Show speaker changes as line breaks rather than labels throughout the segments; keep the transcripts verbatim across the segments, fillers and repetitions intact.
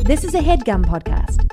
This is a HeadGum podcast.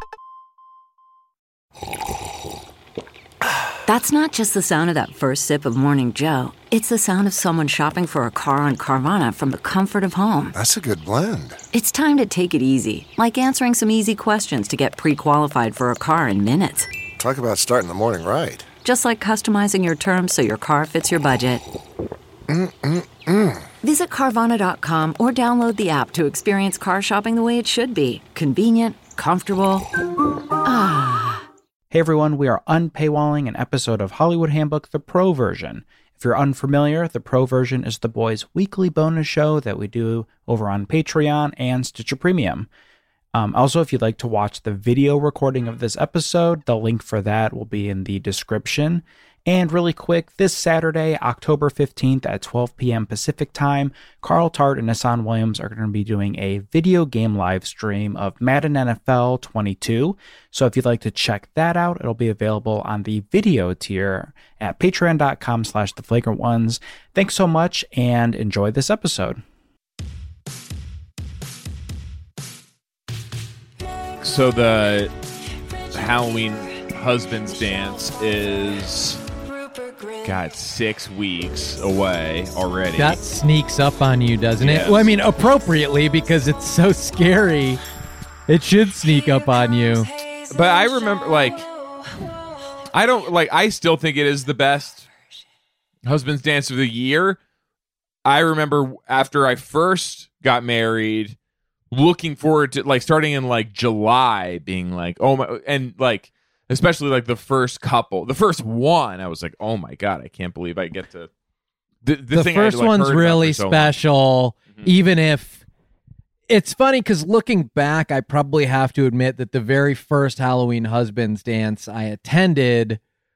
That's not just the sound of that first sip of Morning Joe. It's the sound of someone shopping for a car on Carvana from the comfort of home.
That's a good blend.
It's time to take it easy, like answering some easy questions to get pre-qualified for a car in minutes.
Talk about starting the morning right.
Just like customizing your terms so your car fits your budget.
Mm-mm-mm.
Visit Carvana dot com or download the app to experience car shopping the way it should be. Convenient, comfortable. Ah.
Hey everyone, we are unpaywalling an episode of Hollywood Handbook, the Pro Version. If you're unfamiliar, the Pro Version is the boys' weekly bonus show that we do over on Patreon and Stitcher Premium. Um, also, if you'd like to watch the video recording of this episode, the link for that will be in the description. And really quick, this Saturday, October fifteenth at twelve p.m. Pacific Time, Carl Tart and Hassan Williams are going to be doing a video game live stream of Madden N F L twenty-two. So if you'd like to check that out, it'll be available on the video tier at patreon.com slash the flagrant ones. Thanks so much and enjoy this episode.
So the Halloween Husbands Dance is, God, six weeks away already.
That sneaks up on you, doesn't
Yes.
it? Well, I mean, appropriately, because it's so scary. It should sneak up on you.
But I remember, like, I don't, like, I still think it is the best Husbands Dance of the year. I remember after I first got married, looking forward to, like, starting in, like, July, being like, oh my, and, like, especially, like, the first couple, the first one, I was like, oh my God, I can't believe I get to, the, the,
The
thing I had,
first
like,
one's
heard about
really
for so long.
special,
Mhm.
even if it's funny, because looking back, I probably have to admit that the very first Halloween Husbands Dance I attended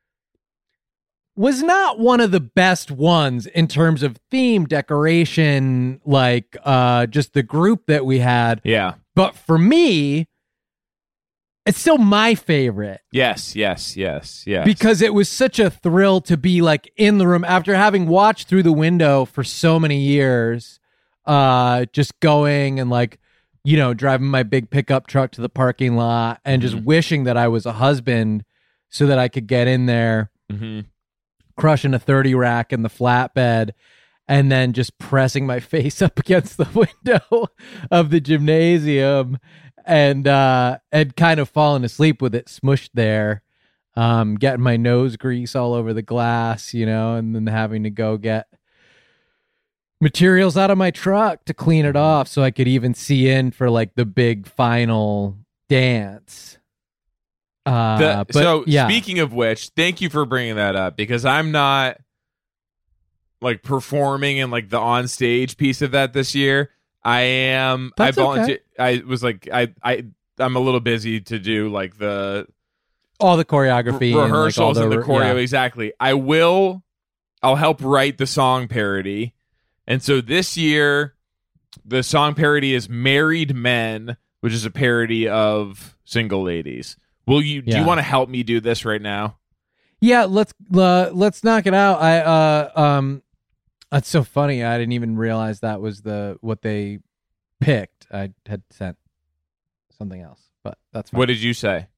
was not one of the best ones in terms of theme, decoration, like uh, just the group that we had.
Yeah.
But for me, it's still my favorite.
Yes, yes, yes, yes.
Because it was such a thrill to be like in the room after having watched through the window for so many years, uh, just going and like, you know, driving my big pickup truck to the parking lot and just
Mhm.
wishing that I was a husband so that I could get in there,
Mm-hmm.
crushing a thirty rack in the flatbed, and then just pressing my face up against the window of the gymnasium and uh, and kind of falling asleep with it smushed there, um, getting my nose grease all over the glass, you know, and then having to go get materials out of my truck to clean it off so I could even see in for like the big final dance. Uh,
The-
but,
so
yeah.
speaking of which, thank you for bringing that up, because I'm not like performing in like the on stage piece of that this year. I am.
That's
I volunteer.
okay.
I was like, I, I, I'm a little busy to do like the
all the choreography,
re-
and, like, all
rehearsals and the, choreo.
yeah.
Exactly. I will. I'll help write the song parody, and so this year, the song parody is "Married Men," which is a parody of "Single Ladies." Will you? Do
Yeah.
you want to help me do this right now?
Yeah, let's uh, let's knock it out. I uh um, that's so funny. I didn't even realize that was the what they picked. I had sent something else, but that's fine.
What did you say?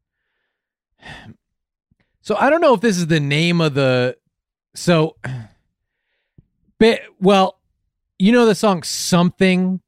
So I don't know if this is the name of the. So, but, well, you know the song "Something."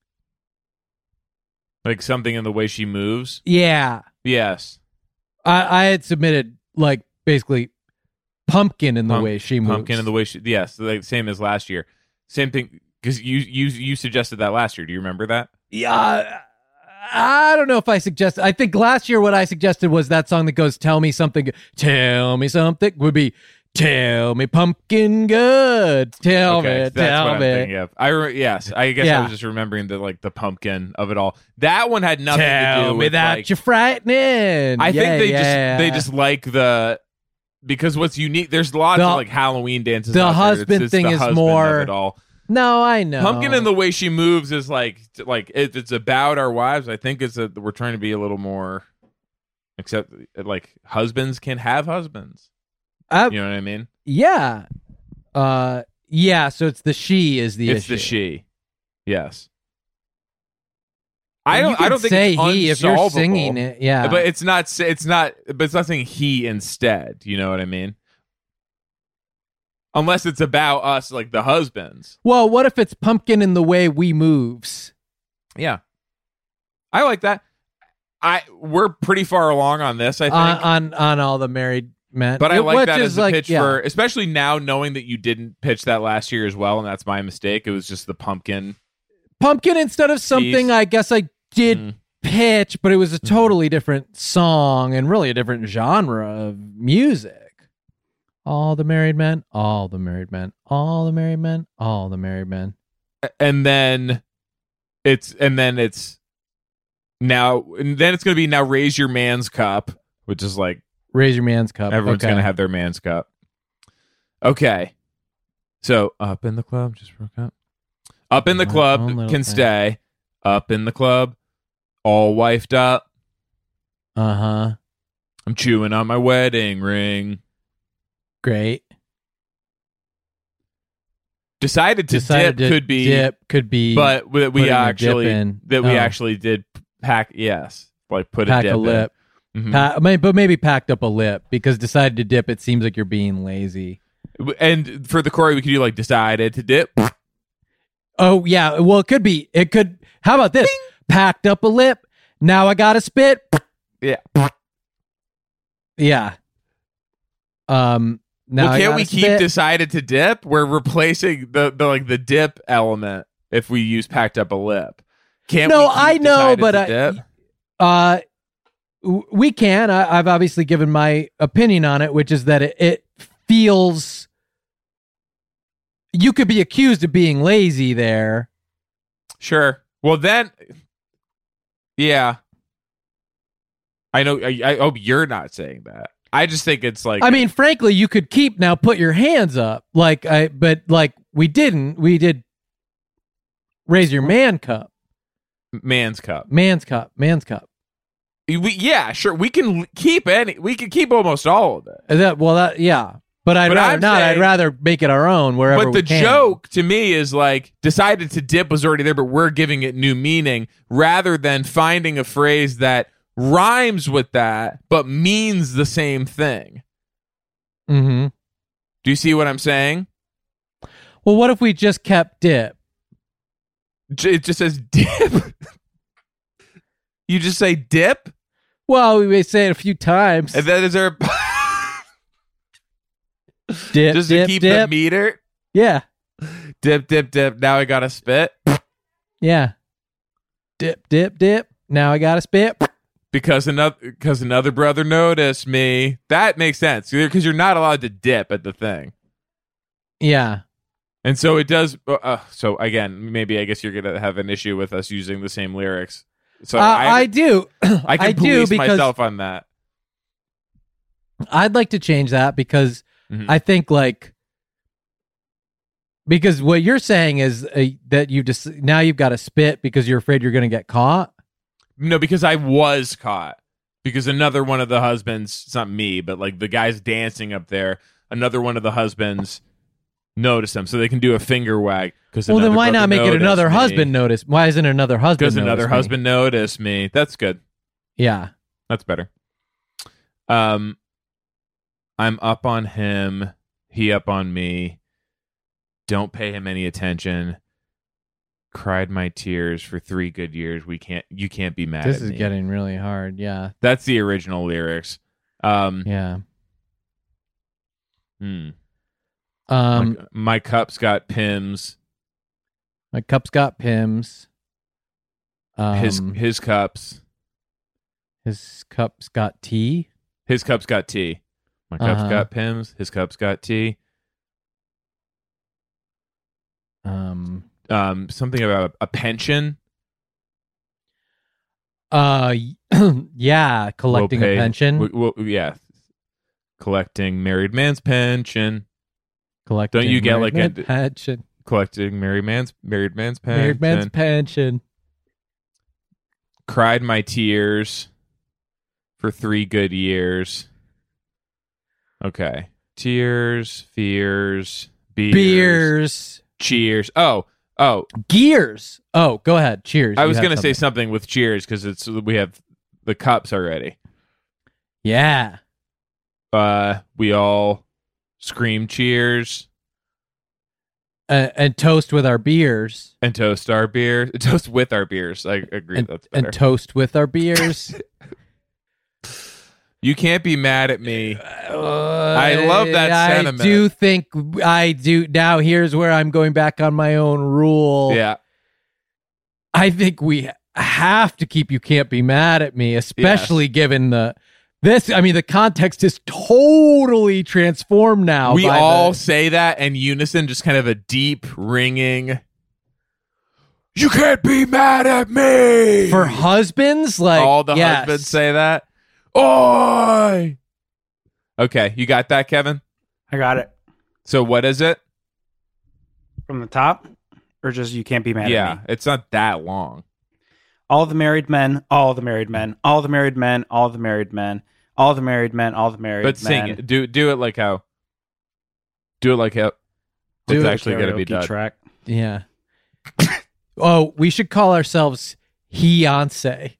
Like something in the way she moves?
Yeah,
Yes.
I I had submitted like basically pumpkin in the
Pump-
way she moves.
Pumpkin in the way she. Yes, like same as last year. Same thing, because you you you suggested that last year. Do you remember that?
Yeah, I don't know if I suggested. I think last year what I suggested was that song that goes "Tell Me Something." Tell me something would be "Tell me pumpkin good." Tell
Okay,
me,
that's
tell
what I'm
me.
thinking of. I re- yes, I guess I
Yeah.
was just remembering the like the pumpkin of it all. That one had nothing to
Tell
do
me
with
that
like,
you're frightening.
I
Yeah,
think they
yeah.
just they just like the because what's unique. There's lots
The-
of like Halloween dances.
the
out there. It's-
husband
it's
thing
the
is
husband
more-
of it all.
No, I know.
Pumpkin and the way she moves is like like if it's about our wives. I think it's that we're trying to be a little more, except like husbands can have husbands.
I,
You know what I mean?
yeah, uh, yeah. So it's the she is the
It's
issue.
the she. Yes. I
You
don't.
can
I don't think
say
it's
he if you're
unsolvable.
singing it. Yeah,
But it's not. It's not. But it's not saying he instead. You know what I mean? Unless it's about us, like the husbands.
well, what if it's pumpkin in the way we moves?
Yeah, I like that. I we're pretty far along on this. I think.
on, on on all the married men.
But I
Which
like that
is
as a
like,
pitch
yeah.
for, especially now knowing that you didn't pitch that last year as well, and that's my mistake. It was just the pumpkin.
pumpkin instead of something
Jeez.
I guess I did
Mm.
pitch, but it was a totally different song and really a different genre of music. All the married men, all the married men, all the married men, all the married men.
And then it's and then it's now and then it's gonna be now raise your man's cup, which is like
Raise your man's cup.
everyone's
Okay.
gonna have their man's cup. Okay. So up in the club, just broke up. Up in the
My
club
own
can
little thing.
stay. Up in the club, all wifed up.
Uh huh.
I'm chewing on my wedding ring.
Great.
Decided to
Decided
dip
to
could be,
dip could be,
but we, we
putting a dip
actually
in.
that we
Oh.
actually did pack. Yes, like put
pack
a dip
a lip.
in. Mhm.
Pa- I mean, but maybe packed up a lip because decided to dip. It seems like you're being lazy.
And for the Corey, we could do like decided to dip.
Oh yeah, well it could be. It could. How about this? Packed up a lip. Now I got to spit.
Yeah.
Yeah. Um. Now
well,
I
can't
gotta
we keep
spit.
decided to dip? We're replacing the, the like the dip element if we use packed up a lip. Can't
No,
we keep
I know,
decided
but
to
I-
dip?
Uh, w- we can. I, I've obviously given my opinion on it, which is that it, it feels. You could be accused of being lazy there.
Sure. Well, then, yeah. I know. I, I hope you're not saying that. I just think it's like.
I mean, frankly, you could keep now. Put your hands up, like I. But like we didn't. We did. Raise your man cup.
man's cup.
Man's cup. Man's cup.
We, yeah, sure. We can keep any. We can keep almost all of it.
Is that well? That yeah. But I'd
But
rather
I'm
not.
saying-
I'd rather make it our own wherever.
But the
we can.
joke to me is like decided to dip was already there, but we're giving it new meaning rather than finding a phrase that rhymes with that but means the same thing.
Mm-hmm.
Do you see what I'm saying?
Well, what if we just kept dip?
J- It just says dip. You just say dip,
Well, we may say it a few times.
and then is there a
Dip,
just
dip,
to keep
dip.
the meter?
Yeah,
Dip, dip, dip. Now I gotta spit
yeah. Dip, dip, dip. Now I got to spit.
because another because another brother noticed me. That makes sense because you're not allowed to dip at the thing.
Yeah.
And so it does. Uh, uh, so again, maybe I guess you're gonna have an issue with us using the same lyrics. So
Uh,
I,
I do.
I can
I do
police
because
myself on that.
I'd like to change that because
Mhm.
I think like because what you're saying is uh, that you just now you've got to spit because you're afraid you're going to get caught.
No, because I was caught. Because another one of the husbands, it's not me, but like the guys dancing up there, another one of the husbands noticed them, so they can do a finger wag. Because
Well, then why not make it another husband notice? Why isn't another husband?
Because another
notice me?
husband noticed me. That's good.
Yeah.
That's better. Um, I'm up on him. He up on me. Don't pay him any attention. Cried my tears for three good years. We can't. You can't be mad.
This
at
is
me.
getting really hard. Yeah.
That's the original lyrics. Um,
Yeah.
hmm.
Um,
my, my cup's got pims.
my cup's got pims. Um,
his his cups.
his cup's got tea.
His cup's got tea. My cup's
Uh-huh.
got pims. His cup's got tea.
Um,
Um, something about a pension.
uh, yeah, collecting
We'll
a
pay-
pension.
we- we'll- yeah, collecting married man's pension.
collecting
don't you get
married
like a-
man's pension?
Collecting married man's married man's pension.
Married man's pension.
Cried my tears for three good years. Okay, tears, fears, beers,
Beers.
cheers. Oh, Oh,
Gears. Oh, go ahead. Cheers.
I
You
was
had
going to say
something.
something with cheers because it's we have the cups already.
Yeah.
Uh, we all scream cheers
Uh, and toast with our beers.
and toast our beer. Toast with our beers. I agree.
And,
That's better.
and toast with our beers.
You can't be mad at me. I love that
I
sentiment.
do think I do. Now, here's where I'm going back on my own rule.
Yeah.
I think we have to keep You Can't Be Mad at Me, especially given the this. I mean, the context is totally transformed now.
We
by
all
the-
say that in unison, just kind of a deep ringing. You can't be mad at me.
for husbands, like
all the
yes.
husbands say that. Oi! Okay, you got that, Kevin?
I got it.
So what is it?
From the top? Or just You Can't Be Mad
yeah,
at Me?
it's not that long.
All the married men, all the married men, all the married men, all the married men, all the married men, all the married
But
men.
sing it. Do do it like how. Do it like how.
Do
It's
it
actually got to be
Karaoke
done.
track.
Yeah. Oh, we should call ourselves Beyonce.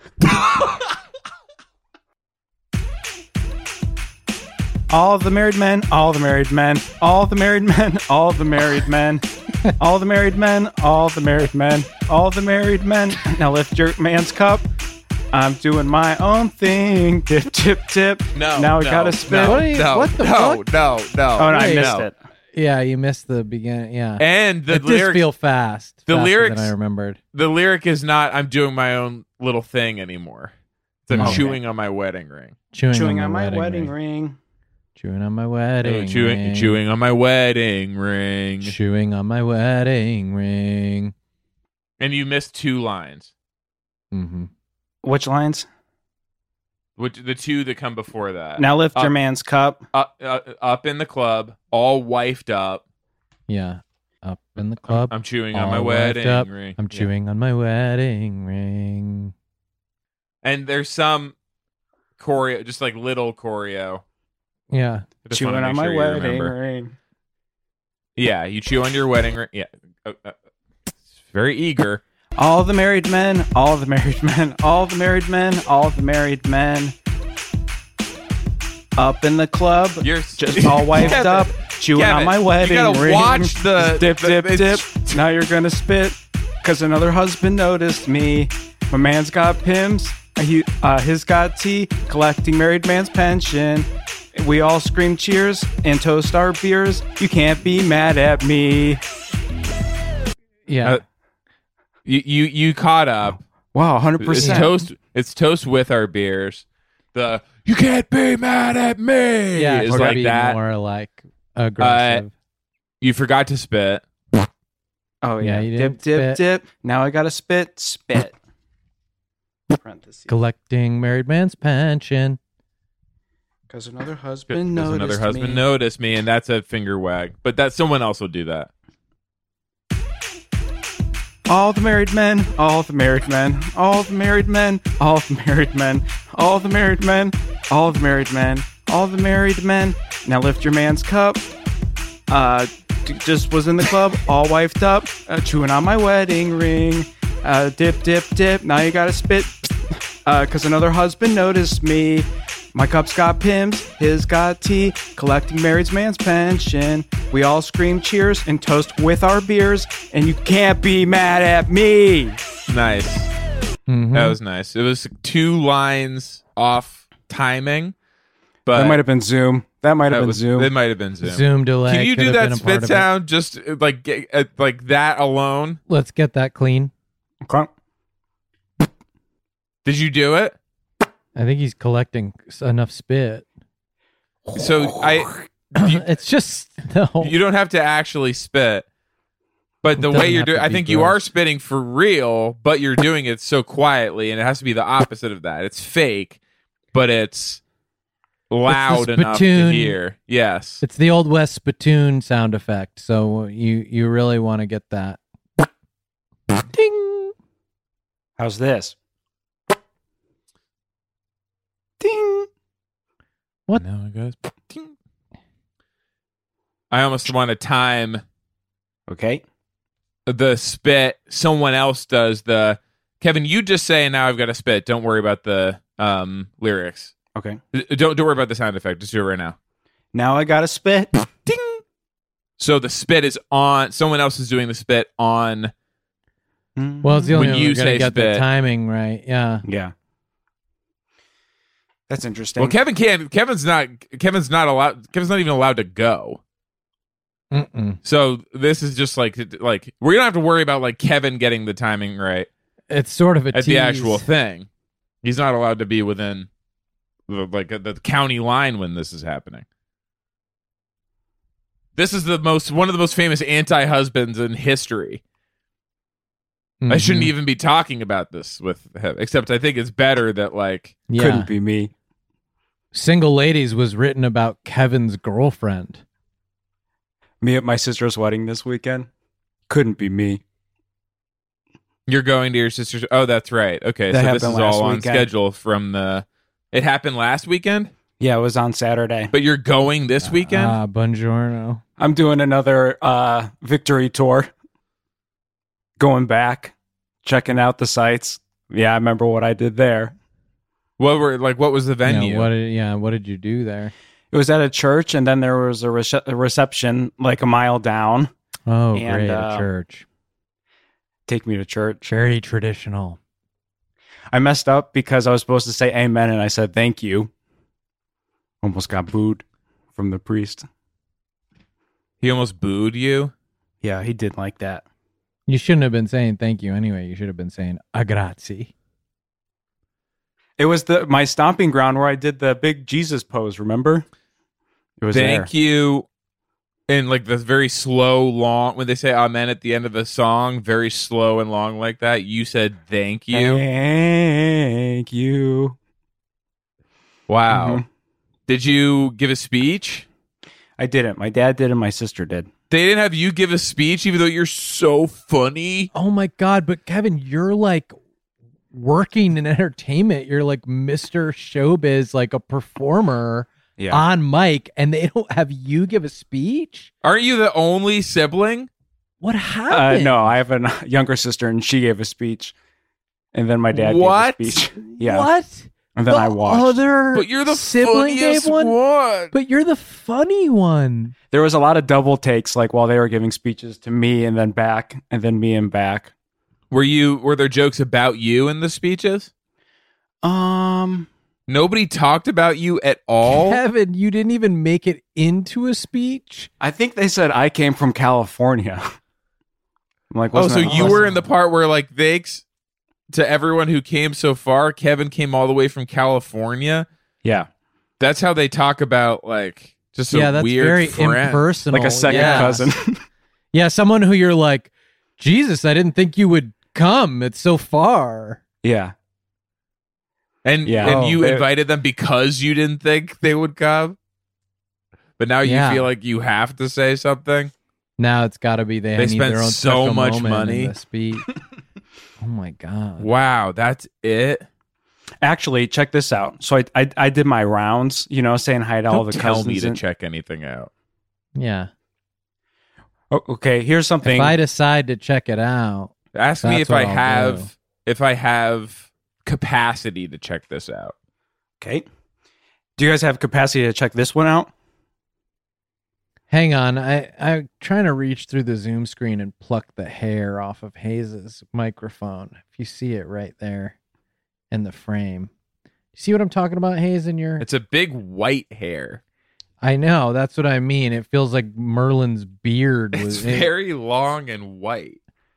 All the married men, all the married men, all the married men, all the married men, all the married men, all the married men, all the married men. Now lift your man's cup. I'm doing my own thing. Dip, dip, dip.
No.
Now we
no,
gotta spit.
No,
What are you-
no,
what the
no,
fuck?
no, no.
Oh, no, I
Wait,
missed
no.
it.
Yeah, you missed the beginning. Yeah.
And the
it does
lyrics.
feel fast.
the
faster
lyrics-
than I remembered.
the lyric is not "I'm doing my own little thing" anymore. It's "I'm
Okay.
chewing on my wedding ring."
Chewing,
Chewing
on,
on my
wedding,
wedding
ring.
ring.
Chewing on my wedding
chewing,
ring.
chewing on my wedding ring.
Chewing on my wedding ring.
And you missed two lines.
Mm-hmm.
Which lines?
Which the two that come before that.
Now lift
Up-
your man's cup.
up, uh, up in the club, all wifed up.
Yeah. Up in the club.
I'm chewing on my
all wifed
wedding
up.
ring.
I'm
Yeah.
chewing on my wedding ring.
And there's some choreo, just like little choreo.
Yeah.
I just
Chewing
wanna
on
make
my
sure you
wedding
remember.
ring.
Yeah, you chew on your wedding ring. Yeah. Oh, uh, very eager.
All the married men, all the married men, all the married men, all the married men. Up in the club,
You're
just all wiped
Kevin,
up, chewing
Kevin,
on my wedding
you gotta
ring.
watch the-
Just dip,
the-
dip,
it's-
dip. Now you're gonna spit, cause another husband noticed me. My man's got pims, he, uh, his got tea, collecting married man's pension. We all scream cheers and toast our beers. You can't be mad at me.
Yeah.
Uh, You you you caught up.
Wow, one hundred
It's
percent.
toast. It's toast with our beers. The you can't be mad at me.
yeah.
is
It's
like
be
that.
more like aggressive.
You forgot to spit.
Oh
Yeah,
yeah,
you
dip,
didn't
dip,
spit.
dip. Now I gotta spit, spit. Parentheses.
Collecting married man's pension.
Because another husband
Because
noticed
another husband
me.
noticed me, and that's a finger wag. But that someone else will do that.
All the married men, all the married men, all the married men, all the married men, all the married men, all the married men, all the married men. Now lift your man's cup. Uh, d- just was in the club, all wifed up, uh, chewing on my wedding ring. Uh, dip, dip, dip. Now you gotta spit. Uh, cause another husband noticed me. My cup's got pims, his got tea, collecting married man's pension. We all scream cheers and toast with our beers, and you can't be mad at me.
Nice.
Mhm.
That was nice. It was two lines off timing, but
That might have been Zoom. That might have
that
been
was-
Zoom.
It might have been Zoom.
Zoom delay.
Can you
could
do
have been
that
a part
spit
of it.
sound just uh, like get, uh, like that alone?
Let's get that clean.
Crunk.
Did you do it?
I think he's collecting s- enough spit.
So I, you,
it's just no.
you don't have to actually spit, but the
It
way
doesn't
you're
have to
doing, I
be
think you are
gross.
spitting for real, but you're doing it so quietly, and it has to be the opposite of that. It's fake, but it's loud enough to
spittoon.
hear. Yes.
It's the old West spittoon sound effect. So you you really want to get that. Ding.
How's this? Ding.
What?
Now it goes. Ting. I almost want to time
Okay.
the spit. Someone else does the. Kevin, you just say, now I've got to spit. Don't worry about the um, lyrics.
Okay.
Don't don't worry about the sound effect. Just do it right now.
Now I gotta spit.
Ding. So the spit is on. Someone else is doing the spit on.
Well, it's the only
When
way
you
we're gonna
say
get
spit.
the timing right. Yeah.
Yeah. That's interesting.
Well, Kevin can't. Kevin's not. Kevin's not allowed. Kevin's not even allowed to go.
Mm-mm.
So this is just like like we're gonna have to worry about like Kevin getting the timing right
It's sort of a
at
tease.
the actual thing. He's not allowed to be within the, like the county line when this is happening. This is the most one of the most famous anti-husbands in history. I shouldn't
Mhm.
even be talking about this with him, except I think it's better that like
Yeah.
Couldn't be me.
Single Ladies was written about Kevin's girlfriend.
Me at my sister's wedding this weekend. Couldn't be me.
you're going to your sister's. Oh, that's right. Okay,
That
so this
happened
is all
last
on
weekend.
schedule from the. It happened last weekend,
Yeah, it was on Saturday.
but you're going this weekend.
Ah, buongiorno.
I'm doing another uh, victory tour. Going back, checking out the sites. Yeah, I remember what I did there.
What were like? What was the venue?
Yeah, what did, yeah, what did you do there?
It was at a church, and then there was a, rece- a reception like a mile down.
Oh,
And,
great,
uh,
a church.
Take me to church.
Very traditional.
I messed up because I was supposed to say amen, and I said thank you. Almost got booed from the priest.
He almost booed you.
Yeah, he didn't like that.
You shouldn't have been saying thank you anyway. You should have been saying a grazie.
It was the my stomping ground where I did the big Jesus pose, remember? It was
Thank
there.
you. And like the very slow, long when they say amen at the end of a song, very slow and long like that. You said thank you.
Thank you.
Wow.
Mhm.
Did you give a speech?
I didn't. My dad did and my sister did.
They didn't have you give a speech, even though you're so funny.
Oh my God, but Kevin, you're like working in entertainment. You're like Mister Showbiz, like a performer
Yeah.
on mic, and they don't have you give a speech?
Aren't you the only sibling?
What
Uh,
happened?
no, I have a younger sister and she gave a speech. And then my dad
What?
gave a speech. Yeah.
What?
And then
the
I watched.
Other
But you're the
sibling
funniest
gave one?
one.
But you're the funny one.
There was a lot of double takes, like while they were giving speeches to me and then back, and then me and back.
Were you? Were there jokes about you in the speeches?
Um,
Nobody talked about you at all.
Kevin, you didn't even make it into a speech.
I think they said I came from California. I'm like,
Oh,
wasn't
so
that-
you were in the part where, like, thanks to everyone who came so far, Kevin came all the way from California.
Yeah,
That's how they talk about, like, just a
yeah, that's
weird
very
friend.
impersonal.
like a second
yeah.
cousin.
Yeah, someone who you're like, Jesus, I didn't think you would come. It's so far.
Yeah,
And
Yeah.
and
Oh,
you
they-
invited them because you didn't think they would come. But now you
Yeah.
feel like you have to say something.
Now it's got to be they,
They
need
spent
their own
so
special
much
moment in
money.
the speech. Oh my God.
Wow, that's it.
actually, check this out. So I, I, I did my rounds, you know, saying hi to all
Don't
the
tell
cousins.
me to
and-
check anything out.
Yeah.
Oh, okay, here's something.
If I decide to check it out,
Ask me
That's
if
what
I
I'll
have
do.
if I have capacity to check this out.
Okay, do you guys have capacity to check this one out?
hang on. I, I'm trying to reach through the Zoom screen and pluck the hair off of Hayes's microphone. If you see it right there in the frame. See what I'm talking about, Hayes, in your...
It's a big white hair.
I know. That's what I mean. It feels like Merlin's beard
It's
was...
very long and white.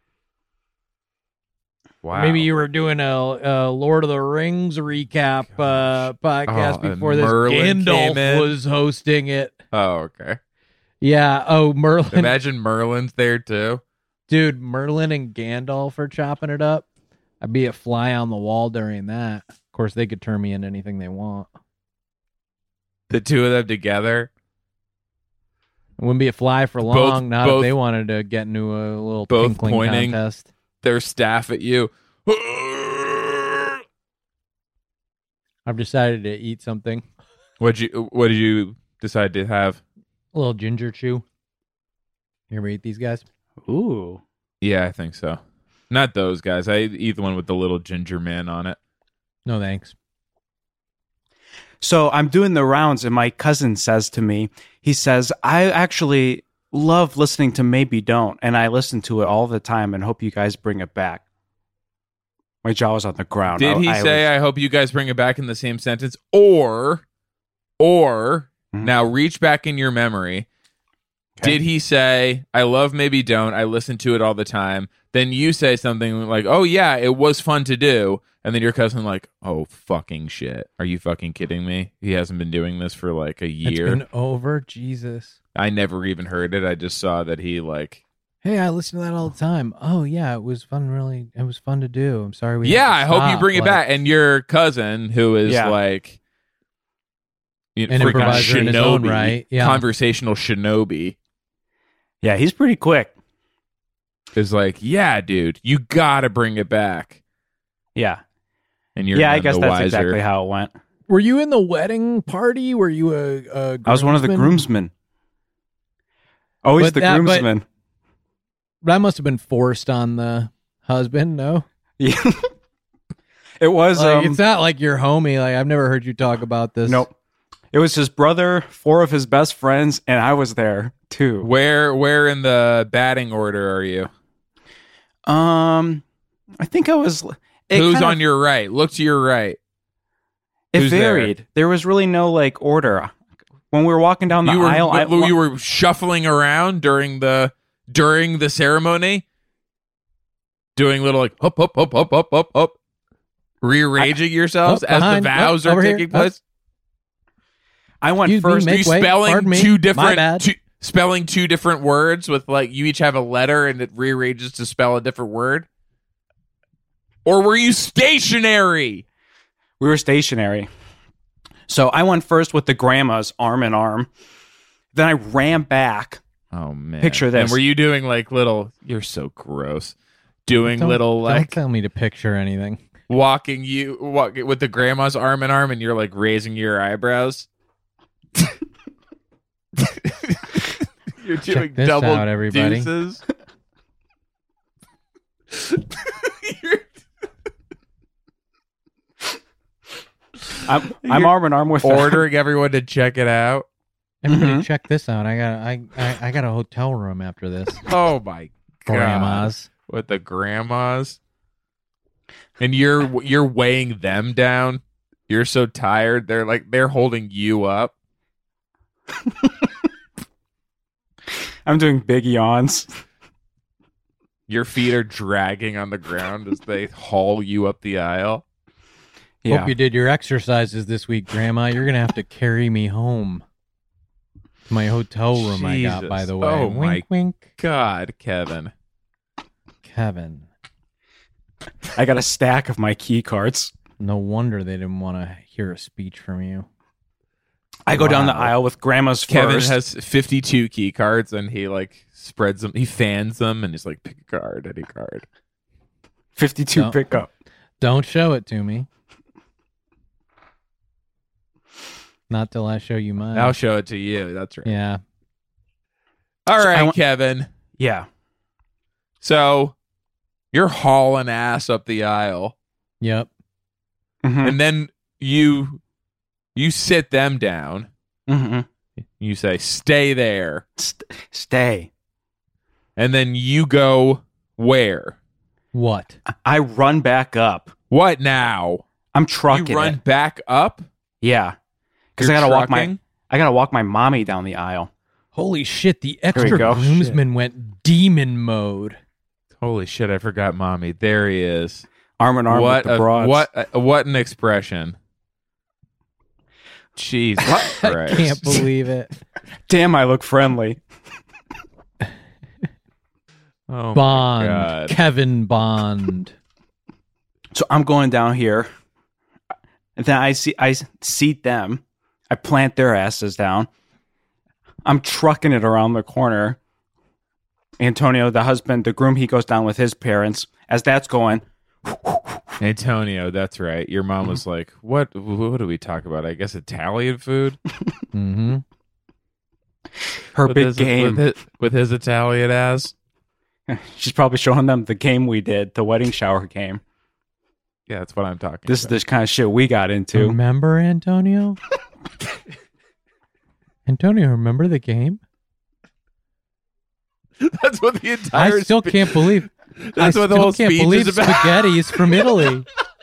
Wow.
Maybe you were doing a, a Lord of the Rings recap uh, podcast
Oh, and
before this.
Merlin came
Gandalf
in.
was hosting it.
Oh, okay.
Yeah. Oh, Merlin.
Imagine Merlin's there too.
Dude, Merlin and Gandalf are chopping it up. I'd be a fly on the wall during that. Of course, they could turn me into anything they want.
The two of them together.
It wouldn't be a fly for
Both-
long. not
both-
if they wanted to get into a little
both
tinkling
pointing.
contest.
Their staff at you.
I've decided to eat something.
What'd you what did you decide to have?
A little ginger chew. You ever eat these guys?
Ooh,
Yeah, I think so. Not those guys. I eat the one with the little ginger man on it.
No thanks.
So I'm doing the rounds, and my cousin says to me, he says, I actually love listening to Maybe Don't, and I listen to it all the time and hope you guys bring it back. My jaw was on the ground.
Did he
I, I
say,
was,
I hope you guys bring it back in the same sentence? Or, or,
Mhm.
now reach back in your memory.
Okay.
Did he say, I love Maybe Don't, I listen to it all the time? Then you say something like, oh yeah, it was fun to do. And then your cousin like, oh fucking shit. Are you fucking kidding me? He hasn't been doing this for like a
It's
year.
been over. Jesus.
I never even heard it. I just saw that he like,
Hey, I listen to that all the time. Oh yeah, it was fun. Really, it was fun to do. I'm sorry we. had
yeah,
to
I hope you
stop,
bring it
like-
back. And your cousin, who is
Yeah.
like, you know,
An
freaking
improviser in his own
shinobi,
right, yeah.
conversational shinobi,
yeah, he's pretty quick.
is like, yeah, dude, you gotta bring it back.
Yeah.
And you're
yeah, I
none
guess
the
that's
wiser.
exactly how it went.
Were you in the wedding party? Were you a? a
I was one of the
groomsman?
groomsmen. Always
But
the
that- but-
groomsman.
That must have been forced on the husband. No,
Yeah. It was.
like,
um,
it's not like your homie. Like I've never heard you talk about this.
Nope. It was his brother, four of his best friends, and I was there too.
Where where in the batting order are you?
Um, I think I was. it
Who's
kind
on
of-
your right? Look to your right.
It
who's there?
varied. There? was really no like order. When we were walking down the
You were
aisle, I,
you were shuffling around during the during the ceremony, doing little like hop hop hop hop hop hop hop, rearranging yourselves
Up
as
behind,
the vows
up,
are
over here,
taking
up.
place.
I went
Excuse me,
first.
Are you
Make way.
spelling
Pardon me.
two
My
different
bad.
two, spelling two different words with like you each have a letter and it rearranges to spell a different word? Or were you stationary?
We were stationary. So I went first with the grandmas, arm in arm. Then I ran back.
Oh man!
Picture this.
And were you doing like little? You're so gross. Doing
Don't-
little
Don't
like
tell me to picture anything.
walking you walk with the grandma's arm in arm, and you're like raising your eyebrows. You're doing
this
double
out, everybody.
deuces. You're-
I'm, I'm
You're
arm in arm with them.
ordering everyone to check it out.
Everybody,
Mhm.
check this out. I got I, I I got a hotel room after this.
Oh my god!
Grandmas.
With the grandmas, and you're you're weighing them down. You're so tired. They're like they're holding you up.
I'm doing big yawns.
Your feet are dragging on the ground as they haul you up the aisle.
Yeah.
Hope you did your exercises this week, Grandma. You're gonna have to carry me home to my hotel room. I got, by
Jesus.
the way.
Oh,
wink,
my-
wink,
God, Kevin.
Kevin.
I got a stack of my key cards.
No wonder they didn't want to hear a speech from you.
I go down the
Wow.
aisle with grandma's
Kevin
first.
has fifty-two key cards, and he like spreads them. He fans them, and he's like, pick a card, any card.
fifty-two
No.
pickup.
Don't show it to me. Not till I show you mine.
I'll show it to you. That's right.
Yeah.
All
So I
right,
want-
Kevin.
Yeah.
So you're hauling ass up the aisle,
Yep.
Mhm.
and then you you sit them down.
Mhm.
You say, "Stay there,"
St- stay.
and then you go where?
What?
I run back up.
What now?
I'm trucking
You run
it.
back up
Yeah. Because I
You're
gotta walk my
trucking?
I gotta walk my mommy down the aisle.
Holy shit! The
we
extra
go.
groomsman went demon mode.
Holy shit! I forgot, mommy. There he is.
Arm in arm
what
with the
a,
broads.
what a, what an expression! Jesus
I
Christ!
can't believe it.
Damn, I look friendly.
Oh my
Bond.
God.
Kevin Bond.
So I'm going down here. And then I see I seat them. I plant their asses down. I'm trucking it around the corner. Antonio, the husband, the groom, he goes down with his parents. As that's going,
Antonio, that's right. Your mom was like, "What? What do we talk about? I guess Italian food."
Mm-hmm.
her
with
big
his,
game.
with his, with his Italian ass.
She's probably showing them the game we did, the wedding shower game.
Yeah, that's what I'm talking
This
about.
is the kind of shit we got into.
Remember, Antonio? Antonio, remember the game?
That's what the entire
I still
spe-
can't believe.
That's
I
what the
still
whole
can't
speech
believe
is about.
spaghetti is from Italy.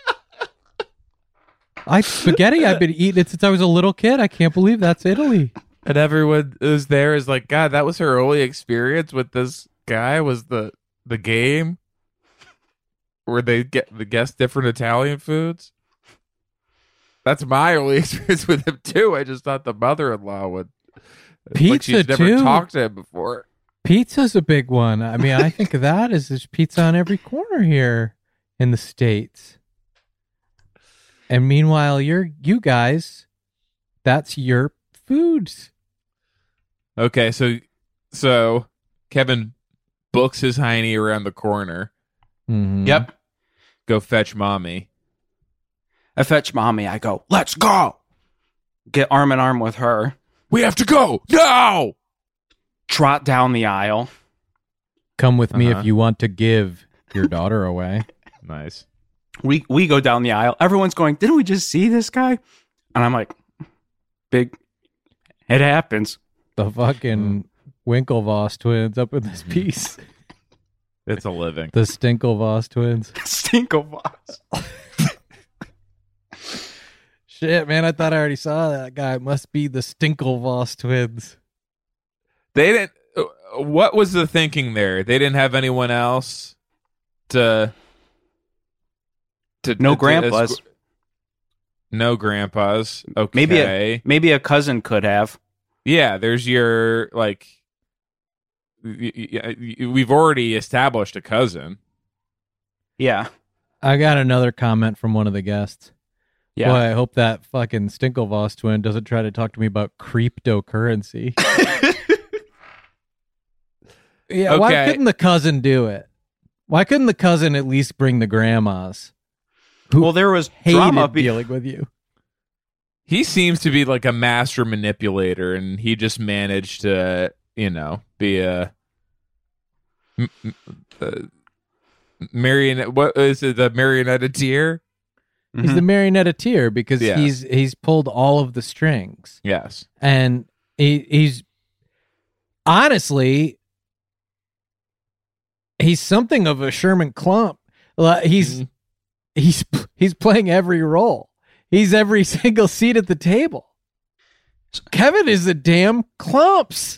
I spaghetti I've been eating it since I was a little kid. I can't believe that's Italy.
And everyone is there is like, God, that was her only experience with this guy was the the game where they get the guess different Italian foods. That's my only experience with him too. I just thought the mother-in-law would like
Pizza,
she's never
too.
talked to him before.
Pizza's a big one. I mean, I think of that as there's pizza on every corner here in the States. And meanwhile, you're you guys, that's your foods.
Okay, so so Kevin books his hiney around the corner.
Mhm.
Yep.
Go fetch mommy.
I fetch mommy. I go, let's go. Get arm in arm with her.
We have to go now.
Trot down the aisle.
Come with me
Uh-huh.
if you want to give your daughter away.
Nice.
We we go down the aisle. Everyone's going, didn't we just see this guy? And I'm like, big, it happens.
The fucking Winklevoss twins up in this piece.
It's a living.
The Stinklevoss twins.
Stinklevoss.
Shit, man, I thought I already saw that guy. It must be the Stinklevoss twins.
They didn't. uh, What was the thinking there? They didn't have anyone else to. to
No
to-
grandpas.
No grandpas. Okay.
Maybe a maybe a cousin could have.
Yeah, there's your like. y- y- y- We've already established a cousin.
Yeah.
I got another comment from one of the guests.
Yeah.
Boy, I hope that fucking Stinklevoss twin doesn't try to talk to me about cryptocurrency. Yeah, why
Okay.
couldn't the cousin do it? Why couldn't the cousin at least bring the grandmas? Who
Well, there was
hated
drama. Be-
dealing with you.
He seems to be like a master manipulator, and he just managed to, you know, be a. m- m- uh, marionette. What is it? The marionetteer?
He's
Mhm.
the marionetteer because
Yeah.
he's he's pulled all of the strings,
Yes.
and he, he's honestly he's something of a Sherman Klump. Like, He's
Mhm.
he's he's playing every role. He's every single seat at the table. Kevin is the damn Klumps.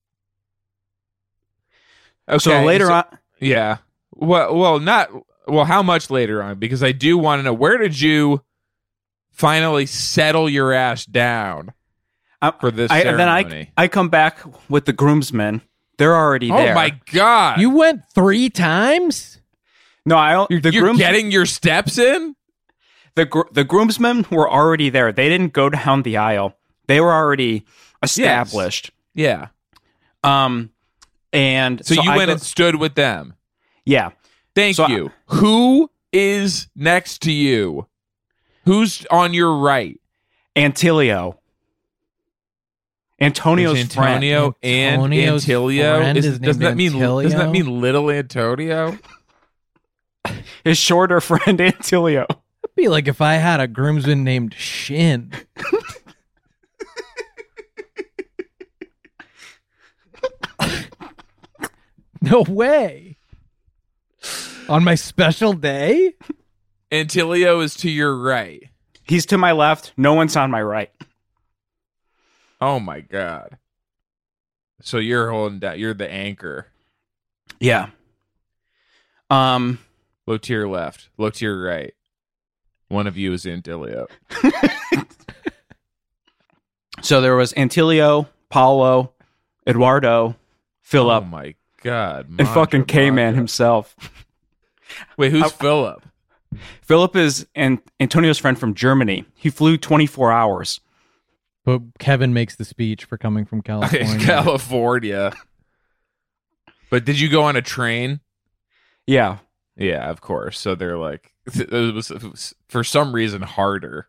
Okay.
So later
so-
on,
Yeah. Well, well, not well. How much later on? Because I do want to know, where did you finally settle your ass down
I,
for this
I, and then
ceremony?
I I come back with the groomsmen. They're already
Oh
there.
my god!
You went three times?
No, I don't.
You're,
the
you're
grooms,
getting your steps in.
the gr- the groomsmen were already there. They didn't go down the aisle. They were already established.
Yeah.
Um, and
So, you
I
went
go-
and stood with them.
yeah.
Thank
So
you. Who is next to you? Who's on your right?
Antilio. Antonio's
There's Antonio and
Antonio's
Antilio.
friend
Is,
is
doesn't that
named
mean doesn't that
Antilio?
mean little Antonio?
friend. His shorter friend Antilio.
It'd be like if I had a groomsman named Shin. No way. On my special day?
Antilio is to your right.
He's to my left. No one's on my right.
Oh my god. So you're holding down. You're the anchor.
Yeah. Um.
Look to your left. Look to your right. One of you is Antilio.
So there was Antilio, Paulo, Eduardo, Philip,
Oh my god.
and fucking
Mantra,
K-Man
mantra.
himself.
Wait, who's
I-
Philip?
Philip is an Antonio's friend from Germany. He flew twenty-four hours.
But Kevin makes the speech for coming from California.
California. But did you go on a train?
Yeah.
Yeah, of course. So they're like, it was, it was for some reason harder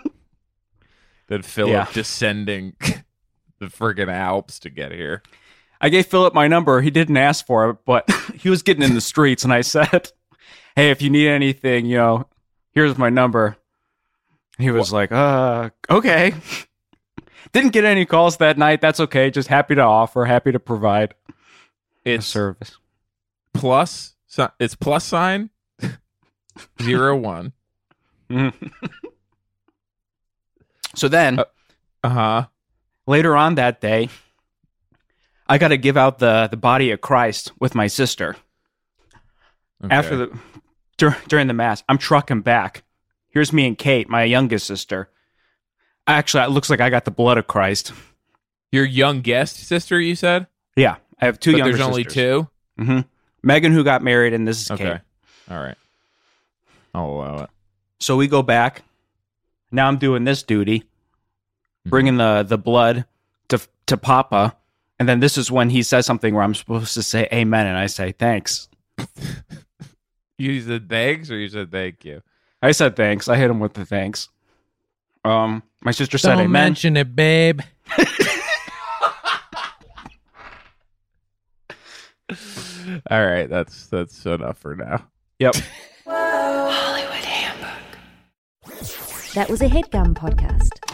than Philip
Yeah.
descending the friggin' Alps to get here.
I gave Philip my number. He didn't ask for it, but he was getting in the streets, and I said, hey, if you need anything, you know, here's my number. He was what? like, uh, okay. Didn't get any calls that night. That's okay. Just happy to offer, happy to provide
it's
a service.
Plus, it's plus sign zero one.
So then,
uh huh.
Later on that day, I got to give out the, the body of Christ with my sister.
Okay.
After the dur- during the mass, I'm trucking back. Here's me and Kate, my youngest sister. Actually, it looks like I got the blood of Christ.
Your youngest sister, you said?
Yeah, I have two
but
younger
there's only
sisters.
two?
Mm-hmm. Megan, who got married, and this is
Okay.
Kate.
All right. I'll allow it.
So we go back. Now I'm doing this duty, bringing the, the blood to to Papa. And then this is when he says something where I'm supposed to say amen, and I say thanks.
You said thanks or you said thank you?
I said thanks. I hit him with the thanks. Um, my sister said
Don't
amen.
mention it, babe.
All right, that's that's enough for now.
Yep.
That was a HeadGum podcast.